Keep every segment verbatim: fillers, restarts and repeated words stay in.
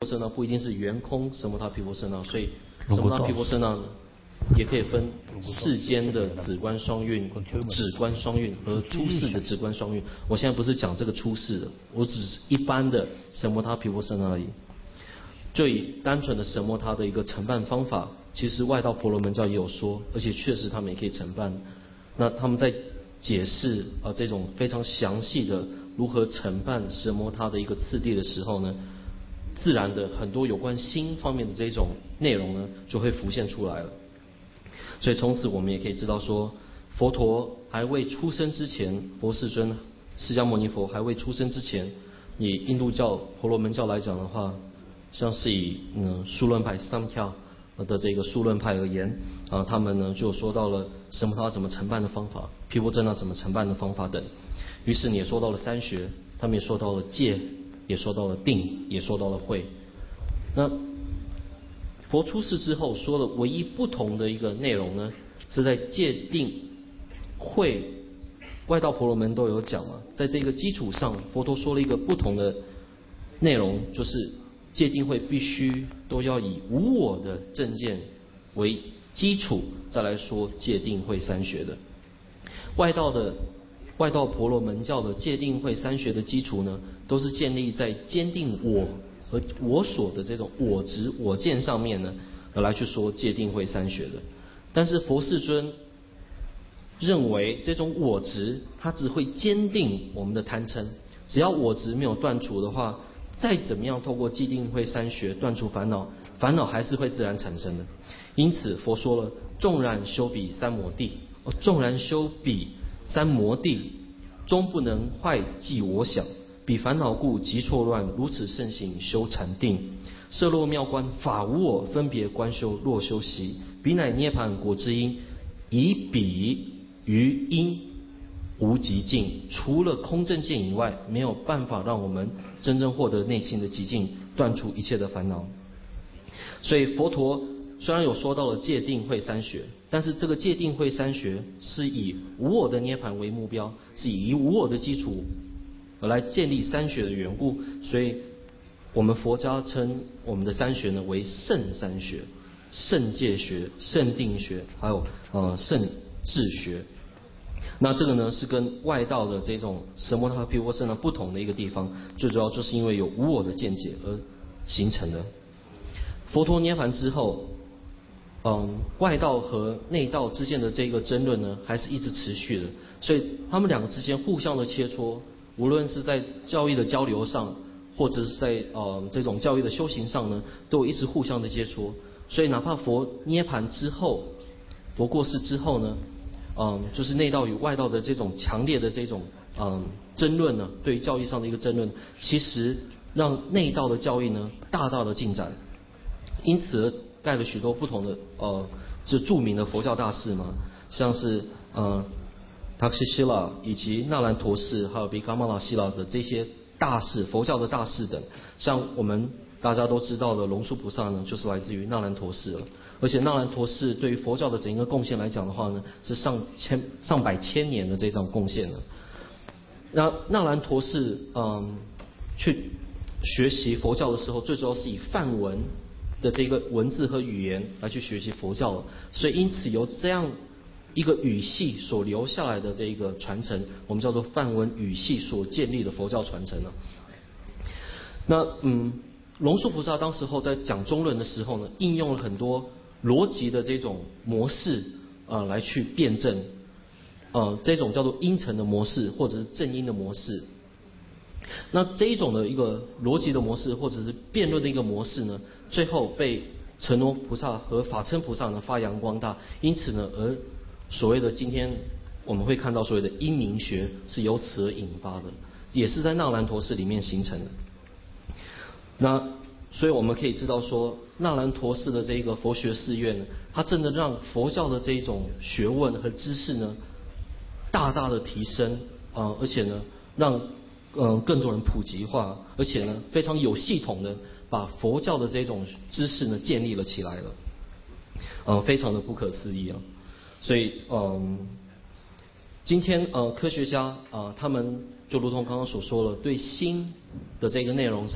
舍那不一定是圆空什么他毗婆舍那，所以什么他毗婆舍那也可以分世间的止观双运、止观双运和出世的止观双运。我现在不是讲这个出世的，我只是一般的什么他毗婆舍那而已。就以单纯的什么他的一个承办方法，其实外道婆罗门教也有说，而且确实他们也可以承办。那他们在解释啊、呃、这种非常详细的如何承办什么他的一个次第的时候呢，自然的很多有关心方面的这种内容呢就会浮现出来了。所以从此我们也可以知道说，佛陀还未出生之前，佛世尊释迦牟尼佛还未出生之前，以印度教婆罗门教来讲的话，像是以嗯数论派三跳的这个数论派而言啊，他们呢就说到了什么他怎么承办的方法，毗婆舍那怎么承办的方法等。于是你也说到了三学，他们也说到了戒，也说到了定，也说到了慧。那佛出世之后说的唯一不同的一个内容呢，是在戒定慧，外道婆罗门都有讲嘛，在这个基础上，佛陀说了一个不同的内容，就是戒定慧必须都要以无我的正见为基础，再来说戒定慧三学的。外道的外道婆罗门教的戒定慧三学的基础呢，都是建立在坚定我和我所的这种我执我见上面呢，而来去说戒定慧三学的。但是佛世尊认为这种我执它只会坚定我们的贪嗔，只要我执没有断除的话，再怎么样透过戒定慧三学断除烦恼，烦恼还是会自然产生的。因此佛说了，纵然修彼三摩地，哦，纵然修彼三摩地，终不能坏寂我想，彼烦恼故极错乱，如此盛行修禅定。摄落妙观法无我，分别观修若修习，彼乃涅盘果之因，以彼于因无极尽。除了空正见以外，没有办法让我们真正获得内心的极尽，断除一切的烦恼。所以佛陀虽然有说到了戒定慧三学，但是这个戒定慧三学是以无我的涅盘为目标，是以无我的基础而来建立三学的缘故，所以我们佛家称我们的三学呢为圣三学、圣戒学、圣定学，还有呃圣智学。那这个呢是跟外道的这种什么他毗婆舍那不同的一个地方，最主要就是因为有无我的见解而形成的。佛陀涅槃之后，嗯，外道和内道之间的这个争论呢，还是一直持续的，所以他们两个之间互相的切磋，无论是在教义的交流上，或者是在呃这种教育的修行上呢，都一直互相的接触。所以哪怕佛涅槃之后，佛过世之后呢，嗯，就是内道与外道的这种强烈的这种嗯争论呢，对于教义上的一个争论，其实让内道的教义呢大大的进展，因此盖了许多不同的呃，是著名的佛教大士嘛，像是呃塔克西希拉以及那兰陀氏，还有比伽玛拉希拉的这些大士，佛教的大士等，像我们大家都知道的龙树菩萨呢，就是来自于那兰陀氏了。而且那兰陀氏对于佛教的整个贡献来讲的话呢，是上千上百千年的这种贡献的。那那兰陀氏嗯去学习佛教的时候，最主要是以梵文的这个文字和语言来去学习佛教了，所以因此由这样一个语系所留下来的这一个传承，我们叫做梵文语系所建立的佛教传承了。那嗯，龙树菩萨当时候在讲中论的时候呢，应用了很多逻辑的这种模式啊、呃、来去辩证，呃这种叫做因乘的模式或者是正因的模式。那这一种的一个逻辑的模式或者是辩论的一个模式呢，最后被承罗菩萨和法称菩萨呢发扬光大，因此呢而所谓的今天我们会看到所谓的因明学是由此而引发的，也是在那兰陀寺里面形成的。那所以我们可以知道说，那兰陀寺的这个佛学寺院呢，它真的让佛教的这一种学问和知识呢大大的提升啊、呃，而且呢让嗯、呃、更多人普及化，而且呢非常有系统的把佛教的这种知识呢建立了起来了，嗯、呃、非常的不可思议啊。所以嗯、呃、今天呃科学家啊、呃、他们就如同刚刚所说了，对心的这个内容上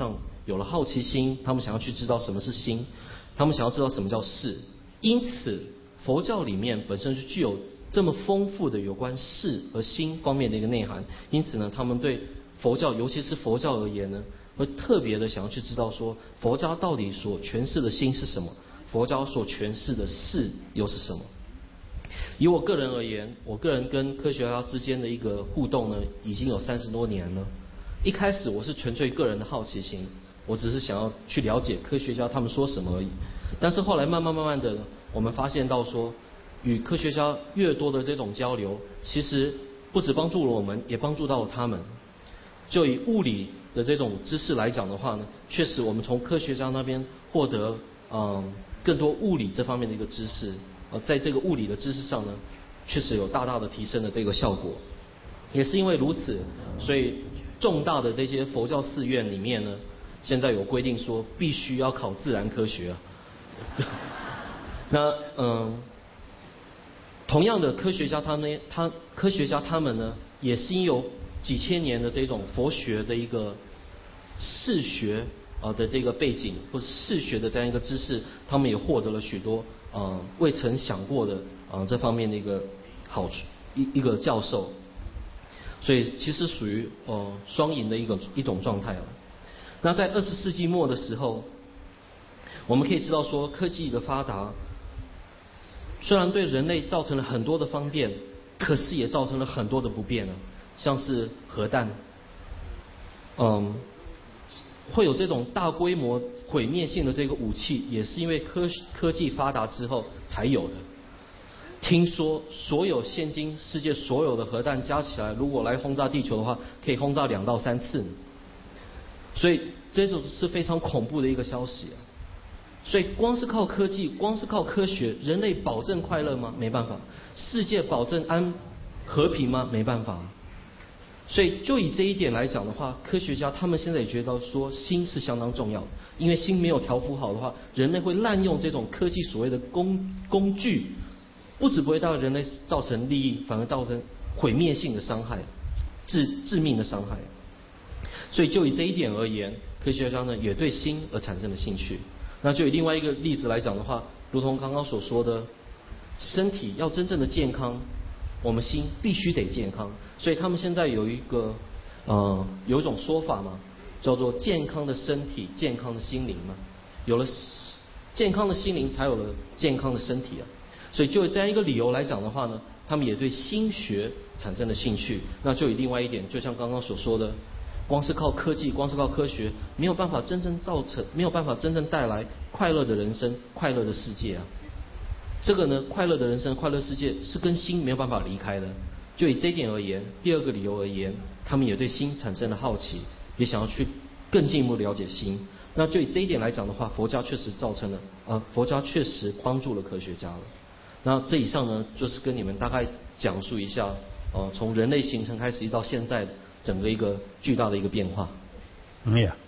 有了好奇心，他们想要去知道什么是心，他们想要知道什么叫事。因此，佛教里面本身就具有这么丰富的有关事和心方面的一个内涵。因此呢，他们对佛教，尤其是佛教而言呢，会特别的想要去知道说，佛家到底所诠释的心是什么，佛教所诠释的事又是什么。以我个人而言，我个人跟科学家之间的一个互动呢，已经有三十多年了。一开始我是纯粹个人的好奇心，我只是想要去了解科学家他们说什么而已。但是后来慢慢慢慢的，我们发现到说，与科学家越多的这种交流，其实不只帮助了我们，也帮助到了他们。就以物理的这种知识来讲的话呢，确实我们从科学家那边获得嗯更多物理这方面的一个知识，呃，在这个物理的知识上呢，确实有大大的提升的这个效果。也是因为如此，所以重大的这些佛教寺院里面呢，现在有规定说必须要考自然科学啊。那嗯，同样的科学家他们他科学家他们呢，也是因有几千年的这种佛学的一个视学啊的这个背景，或是视学的这样一个知识，他们也获得了许多嗯未曾想过的啊这方面的一个好处一一个教授。所以其实属于呃双赢的一个一种状态了。那在二十世纪末的时候，我们可以知道说，科技的发达虽然对人类造成了很多的方便，可是也造成了很多的不便呢。像是核弹，嗯，会有这种大规模毁灭性的这个武器，也是因为科科技发达之后才有的。听说所有现今世界所有的核弹加起来，如果来轰炸地球的话，可以轰炸两到三次。所以这种是非常恐怖的一个消息啊。所以光是靠科技，光是靠科学，人类保证快乐吗？没办法。世界保证安和平吗？没办法。所以就以这一点来讲的话，科学家他们现在也觉得说心是相当重要的，因为心没有调伏好的话，人类会滥用这种科技所谓的工工具，不只不会让人类造成利益，反而造成毁灭性的伤害，致致命的伤害。所以就以这一点而言，科学家呢也对心而产生了兴趣。那就以另外一个例子来讲的话，如同刚刚所说的，身体要真正的健康，我们心必须得健康。所以他们现在有一个呃有一种说法嘛，叫做健康的身体，健康的心灵嘛。有了健康的心灵，才有了健康的身体啊。所以就以这样一个理由来讲的话呢，他们也对心学产生了兴趣。那就以另外一点，就像刚刚所说的，光是靠科技，光是靠科学，没有办法真正造成，没有办法真正带来快乐的人生、快乐的世界啊。这个呢，快乐的人生、快乐世界是跟心没有办法离开的。就以这一点而言，第二个理由而言，他们也对心产生了好奇，也想要去更进一步了解心。那就以这一点来讲的话，佛家确实造成了，呃，佛家确实帮助了科学家了。那这以上呢，就是跟你们大概讲述一下，呃，从人类形成开始一直到现在整个一个巨大的一个变化。 嗯呀，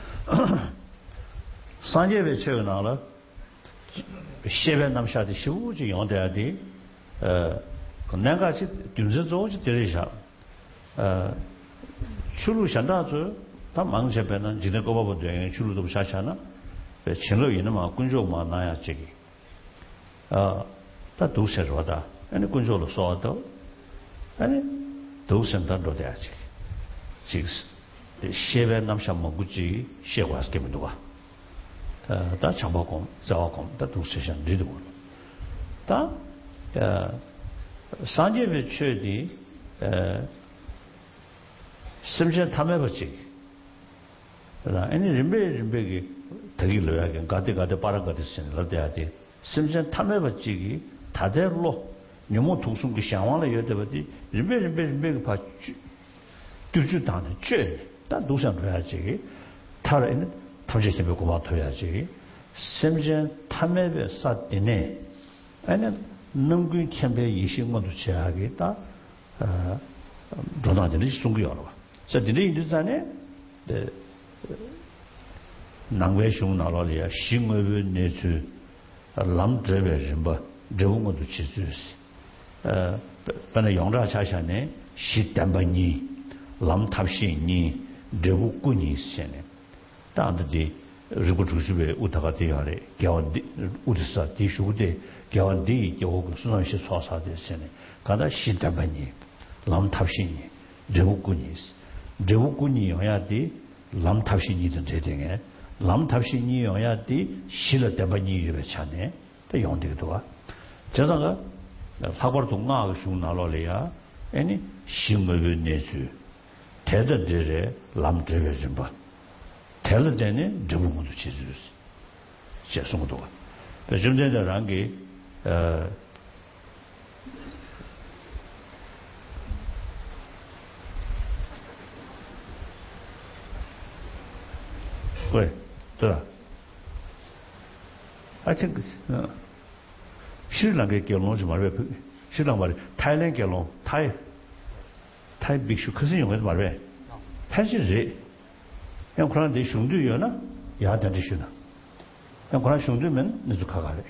三界被切拿了，西边南下的十五级用的的，呃，那个是军事组织的一下，呃，出路相当多，他忙这边呢，今天搞不好对，出路都不下下呢，呃，前路也那么工作嘛那样这个，呃，他都是说的，那工作了说的，哎，都是他做的这个。这个是，西边南下蒙古籍，西瓜是根本多啊。呃，他长包工、早工，他都是像这种。他呃，三界被确定，呃，甚至他们不记，是吧？因为人别人别个，特别了个，搞得搞得把那个的事了的的，甚至他们不记，他在路，你们读书个向往了有对不对？人别人别人别个怕。对就当的这，但都想推下去，他人他这些别个把推下去，甚至他们别杀的呢，哎那能够天别一些我都吃下去，他呃，多大的是中国了吧？这这里就是呢，呃，南外兄拿了的，西外边那去，南这边人吧，这我都吃就是，呃，本来杨家下下呢，是单半年。南塔西尼这部古年些呢， 다한테 리고 주시베 우타가 되어래 겨운디 우드사 디슈데 겨운디 겨고 수나시 소사데세네 가다 시다바니 람탑신이 레우군이 레우군이 해야지 람탑신이 좀 되되게 람탑신이 해야지 실어대바니 이래 차네 또 용되도와 저자가 사고를 동나가 슈나로래야 아니 심을 내수 대대들의 람드베 좀 봐. 텔레데네 저분도 지주스. 제송도가. 좀전에란 게 어. 왜? 또. I think uh, 신랑의 결혼하지 말왜 신랑 말이 타일랜드 결혼 타이 타이 빅슈 큰 용어도 말왜 타지지 그냥 그런 데 슝두요나 야단데 슈나 그냥 그런 슝두면 너도 가가래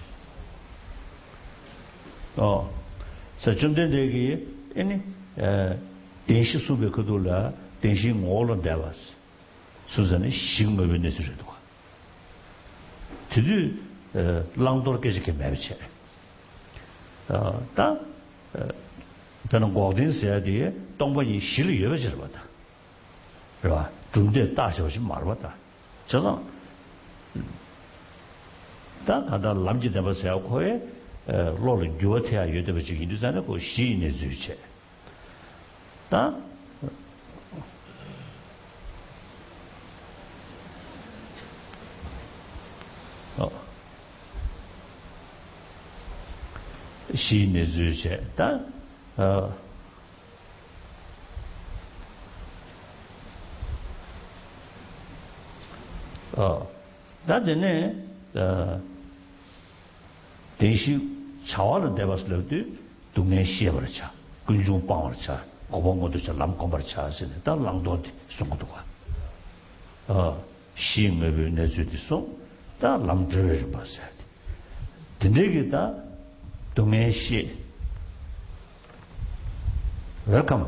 어 서점된 얘기 아니 에 대시 수배 그돌라 대시 모를 대was 수전에 신경을 내주려도 드디 랑도르께서 매비체 어다 저는 고든스야 뒤에 동번이 실을 여버지를 봤다. 그봐. 중대 다셔지 말았다. 저는 다 가다 남지 되버서야 코에 로를 교태야 여대버지 인도산에 그 시인의 주체. 다 어 시인의 주체. 다 어 어, 나중에 어, 대시 차와를 대봤을 때 동네 시에버차, 근중 빵을차, 고봉고도 차, 남고버차 하시네. 다 랑도한테 송고도 가. 어, 시인을 내주디서 다 람드를 봤어야 돼. 근데 다 동네 시 Welcome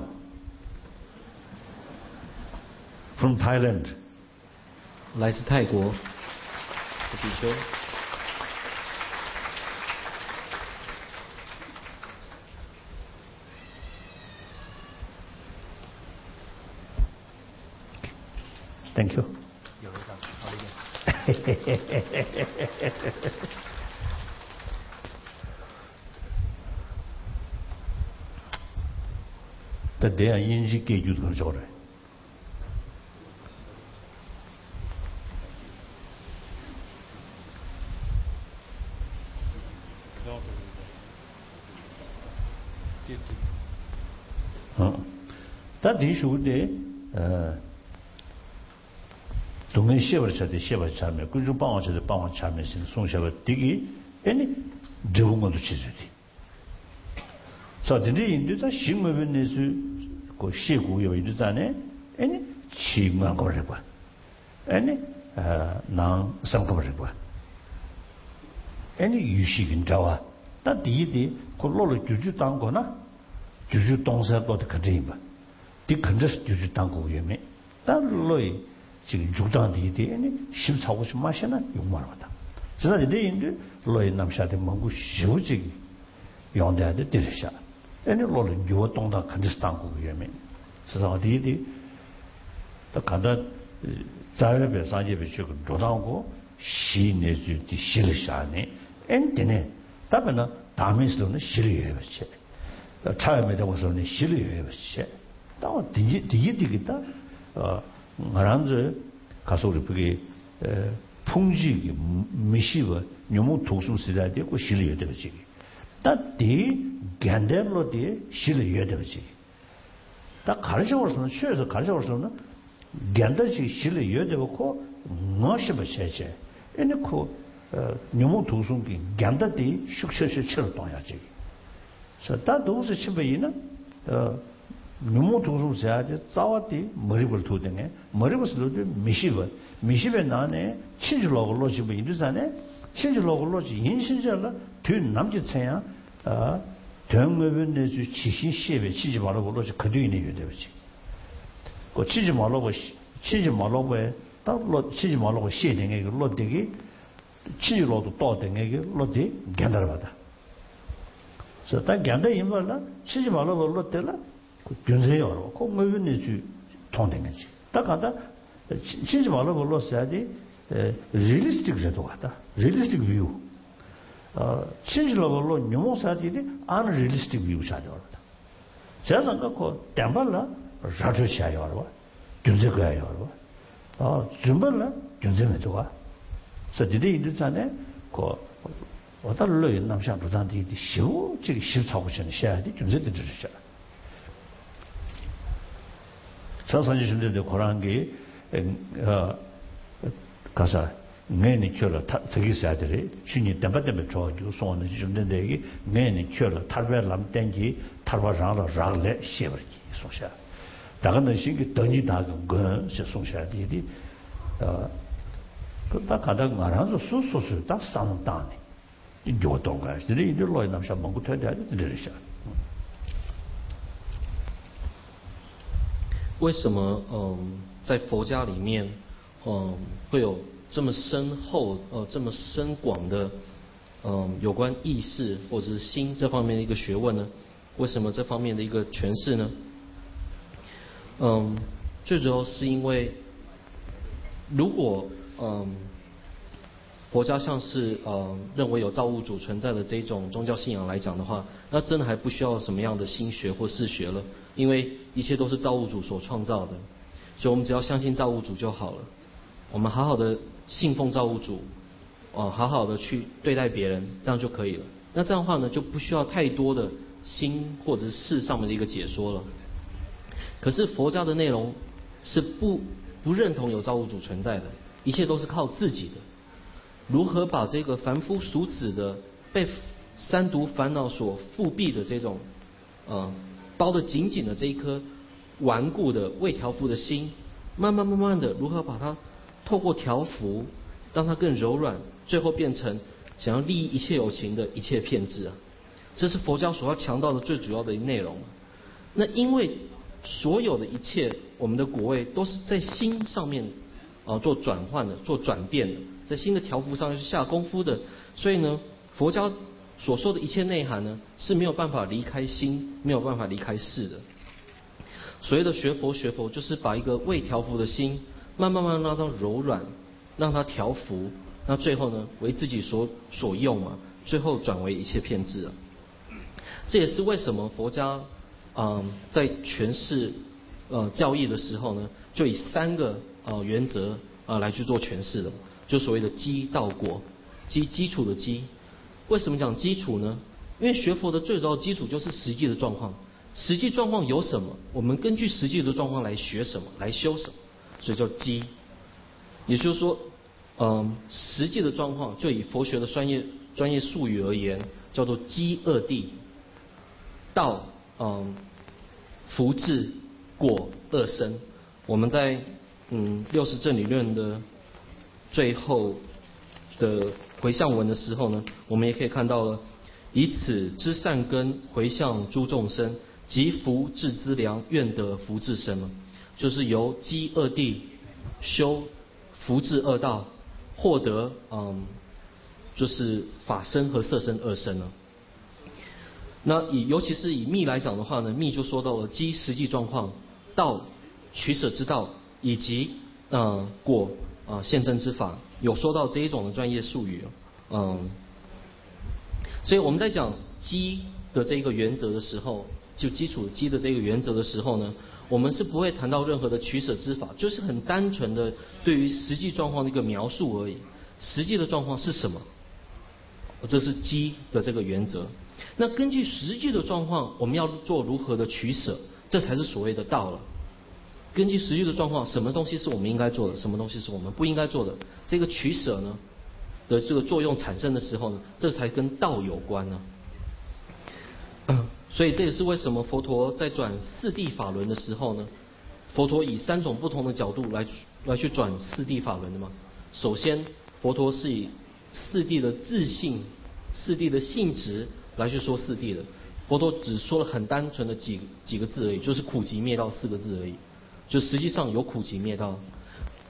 from Thailand. 来自泰国的比丘。 Thank you. 有一张，好的。 다 대한 인식 계주도 그러죠. 어. 다 대수데 어. 동네 시험을 쳐도 시험을 참여 그중 방어 쳐도 방어 참여신 송시합을 되기 아니 좋은 것도 치주지. 사진이 인도자 신문에 내수 그 시구요 인도자네 아니 치만 거를 봐. 아니 아난 상급을 봐. 아니 유식인 자와 다 뒤에 콜로를 주주 당거나 주주 동사도 그대임 봐. 뒤 근저스 주주 당고 위에 다 로이 지금 죽당 뒤에 아니 십사고 십 마시나 육만 원다. 진짜 내 인도 로이 남샤데 먹고 쉬우지 용대한테 들으셔. 아니 로를 요 동다 근저스 당고 위에 진짜 뒤에 또 간다 자유배 상제배 주고 도당고 시내주 뒤 실샤네 엔테네 답은 다음에서는 실이에요. 처음에 되고서는 실이에요. 또 뒤에 뒤에 되겠다. 어 말한저 가서 우리 그게 풍지 미시와 너무 독수 시대에 그 실이에요. 되지. 다뒤 간데로디 실이에요. 되지. 다 가르쳐서는 쉬어서 가르쳐서는 간다지 실이에요. 되고 뭐시 버셔제. 에네코 너무 도송기 간다디 숙셔셔 쳐로 동야지. 저 다도스 치베이나 어 너무 도송자지 자와디 머리를 도되네. 머리를 미시버 미시베 나네 친줄로로 집에 인도산에 친줄로로 지 인신절라 된 남지 차야 어 정매변내주 지신 시에 치지 말라고 그러지 그뒤에 내야 되지. 그 치지 말라고 치지 말라고 다 로, 치지 말라고 시행에 그 로데기, 치지로도 또댕에 그 로데, 견다라바다. 그래서 다 견다 임발라, 치지 말라고 로데라, 그 균세요. 그 뭐는 주 통댕이지. 다 간다, 치지 말라고 로서야지, realistic 제도 같다. realistic view. 어, 치지로로 뇽사디디 unrealistic view 자료다. 제가 그 담발라 라주샤요로 균세가요로 어 준발라 균세메도가 서디디 인도산에 그 어달로 남샤 부단디 쇼 지금 십사고천 샤디 균세들 주셔. 사선지 준비도 고란 게 어, 가사 내니 켜라 저기 사들이 신이 담바담에 줘가지고 손을 좀 된대기 내니 켜라 탈베람 땡기 탈바장라 라래 시버기 소샤 다가는 신기 덩이 다근 거 소샤디디 어 그다 가다 말아서 수수수 다 상당히 이 요동가 이들이 이들로 남샤 먹고 터야 되듯이 为什么嗯在佛家里面嗯会有这么深厚呃这么深广的嗯有关意识或者是心这方面的一个学问呢？为什么这方面的一个诠释呢？嗯，最主要是因为如果嗯佛家像是呃认为有造物主存在的这种宗教信仰来讲的话，那真的还不需要什么样的心学或事学了，因为一切都是造物主所创造的，所以我们只要相信造物主就好了。我们好好的信奉造物主，哦，好好的去对待别人，这样就可以了。那这样的话呢，就不需要太多的心或者是事上面的一个解说了。可是佛家的内容是不不认同有造物主存在的，一切都是靠自己的。如何把这个凡夫俗子的被三毒烦恼所覆蔽的这种，呃，包得紧紧的这一颗顽固的未调伏的心，慢慢慢慢的如何把它透过调伏，让它更柔软，最后变成想要利益一切有情的一切骗智啊！这是佛教所要强调的最主要的内容。那因为所有的一切，我们的果位都是在心上面啊、呃、做转换的、做转变的，在心的调伏上是下功夫的。所以呢，佛教所说的一切内涵呢是没有办法离开心，没有办法离开事的。所谓的学佛学佛，就是把一个未调伏的心，慢慢慢让它柔软，让它调伏，那最后呢为自己所所用嘛，最后转为一切骗智啊。这也是为什么佛家嗯、呃、在诠释呃教义的时候呢，就以三个呃原则啊、呃、来去做诠释的，就所谓的基道果，基基础的基。为什么讲基础呢？因为学佛的最主要基础就是实际的状况。实际状况有什么，我们根据实际的状况来学什么，来修什么，所以叫基。也就是说，嗯，实际的状况，就以佛学的专业专业术语而言，叫做基二谛，道，嗯，福智果二生。我们在嗯六十正理论的最后的回向文的时候呢，我们也可以看到了，以此之善根回向诸众生。即福智资粮，愿得福智身嘛，就是由基二谛修福智二道，获得嗯，就是法身和色身二身呢。那以尤其是以密来讲的话呢，密就说到了基实际状况，道取舍之道，以及呃果啊、呃、现证之法，有说到这一种的专业术语，嗯，所以我们在讲基的这个原则的时候。就基础基的这个原则的时候呢，我们是不会谈到任何的取舍之法，就是很单纯的对于实际状况的一个描述而已。实际的状况是什么？这是基的这个原则。那根据实际的状况，我们要做如何的取舍，这才是所谓的道了。根据实际的状况，什么东西是我们应该做的，什么东西是我们不应该做的，这个取舍呢的这个作用产生的时候呢，这才跟道有关呢。所以这也是为什么佛陀在转四谛法轮的时候呢，佛陀以三种不同的角度来来去转四谛法轮的嘛。首先，佛陀是以四谛的自性、四谛的性质来去说四谛的。佛陀只说了很单纯的几几个字而已，就是苦集灭道四个字而已。就实际上有苦集灭道，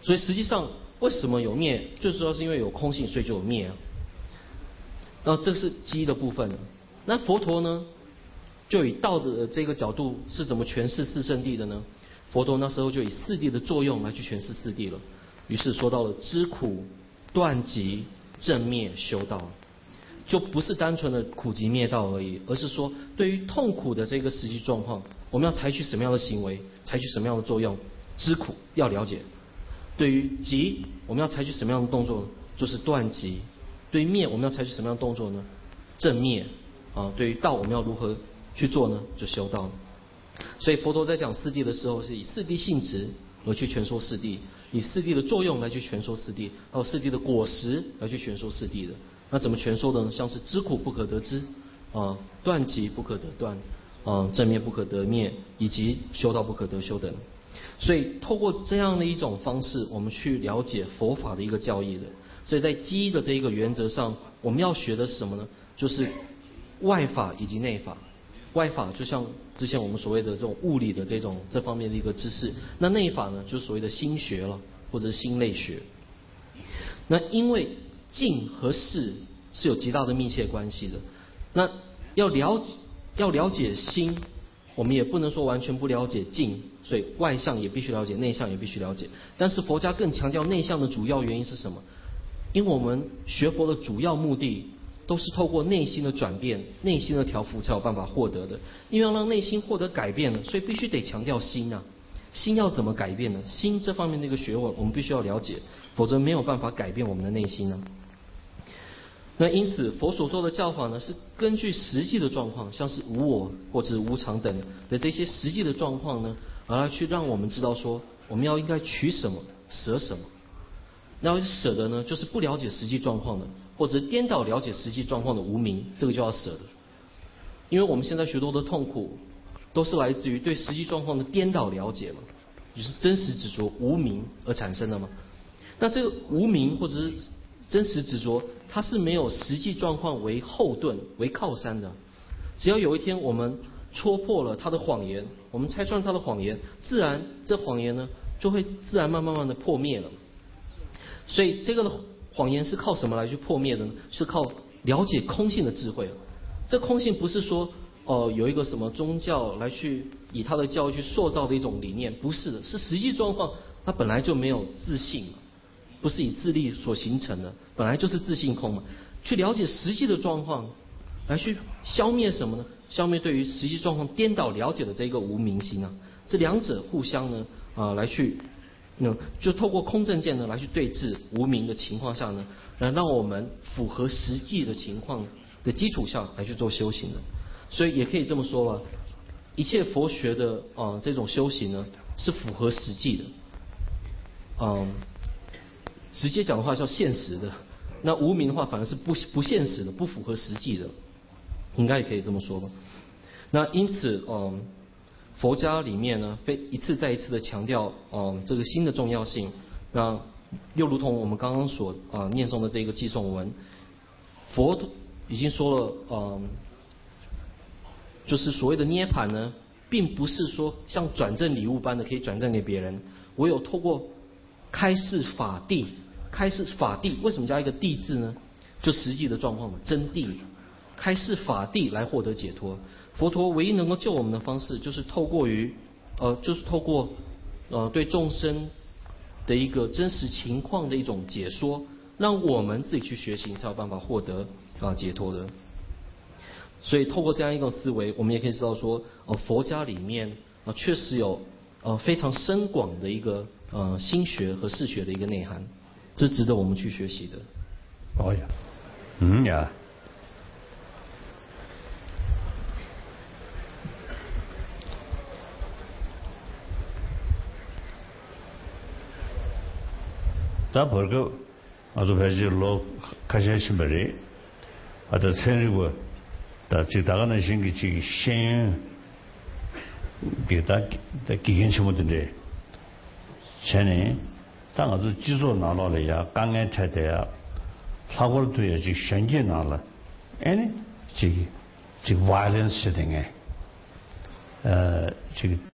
所以实际上为什么有灭，最主要是因为有空性，所以就有灭啊。那这是基的部分。那佛陀呢，就以道的这个角度是怎么诠释四圣谛的呢？佛陀那时候就以四谛的作用来去诠释四谛了。于是说到了知苦、断集、正灭、修道，就不是单纯的苦集灭道而已，而是说对于痛苦的这个实际状况，我们要采取什么样的行为，采取什么样的作用？知苦要了解。对于集，我们要采取什么样的动作？就是断集。对于灭，我们要采取什么样的动作呢？正灭啊。对于道，我们要如何去做呢？就修道。所以佛陀在讲四谛的时候，是以四谛性质而去诠说四谛，以四谛的作用来去诠说四谛，还有四谛的果实来去诠说四谛的。那怎么诠说的呢？像是知苦不可得知啊，断集不可得断啊，正灭不可得灭，以及修道不可得修等。所以透过这样的一种方式，我们去了解佛法的一个教义的。所以在基的这一个原则上，我们要学的是什么呢？就是外法以及内法。外法就像之前我们所谓的这种物理的这种这方面的一个知识，那内法呢，就是所谓的心学了，或者是心类学。那因为境和事是有极大的密切关系的，那要了解要了解心，我们也不能说完全不了解境，所以外向也必须了解，内向也必须了解。但是佛家更强调内向的主要原因是什么？因为我们学佛的主要目的都是透过内心的转变、内心的调伏才有办法获得的。因为要让内心获得改变呢，所以必须得强调心啊。心要怎么改变呢？心这方面的一个学问，我们必须要了解，否则没有办法改变我们的内心呢。那因此，佛所说的教法呢，是根据实际的状况，像是无我或者无常等的这些实际的状况呢，而来去让我们知道说，我们要应该取什么，舍什么。那舍的呢，就是不了解实际状况的，或者颠倒了解实际状况的无明，这个就要舍的。因为我们现在许多的痛苦，都是来自于对实际状况的颠倒了解嘛，就是真实执着无明而产生的嘛。那这个无明或者是真实执着，它是没有实际状况为后盾、为靠山的。只要有一天我们戳破了他的谎言，我们拆穿他的谎言，自然这谎言呢，就会自然慢慢慢的破灭了。所以这个谎言是靠什么来去破灭的呢？是靠了解空性的智慧。这空性不是说哦、呃、有一个什么宗教来去以他的教义去塑造的一种理念，不是的，是实际状况，它本来就没有自性嘛，不是以自力所形成的，本来就是自性空嘛。去了解实际的状况，来去消灭什么呢？消灭对于实际状况颠倒了解的这个无明心啊。这两者互相呢啊、呃、来去。那就透过空正见呢来去对治无明的情况下呢，来让我们符合实际的情况的基础下来去做修行的。所以也可以这么说吧，一切佛学的啊、呃、这种修行呢是符合实际的，嗯、呃，直接讲的话叫现实的。那无明的话反而是不不现实的，不符合实际的，应该也可以这么说吧。那因此，嗯、呃。佛家里面呢，非一次再一次的强调，嗯，这个心的重要性。那又如同我们刚刚所啊、呃、念诵的这个偈颂文，佛已经说了，嗯，就是所谓的涅槃呢，并不是说像转赠礼物般的可以转赠给别人，唯有透过开示法谛，开示法谛，为什么加一个谛字呢？就实际的状况嘛，真谛，开示法谛来获得解脱。佛陀唯一能够救我们的方式，就是透过于，呃，就是透过，呃，对众生的一个真实情况的一种解说，让我们自己去学习，才有办法获得啊、呃、解脱的。所以透过这样一个思维，我们也可以知道说，呃，佛家里面啊、呃、确实有呃非常深广的一个呃心学和事学的一个内涵，这值得我们去学习的。 哦呀，嗯呀。다 벌고 아주 배지로 가셔신 버리 아주 천리고 다 지다가는 신기지 신 비다 기긴 심었는데 전에 당 아주 지소 나눠려야 강에 차대야 사고를 두야지 현재 나라 아니 지 지 바이런스 등에 어 지금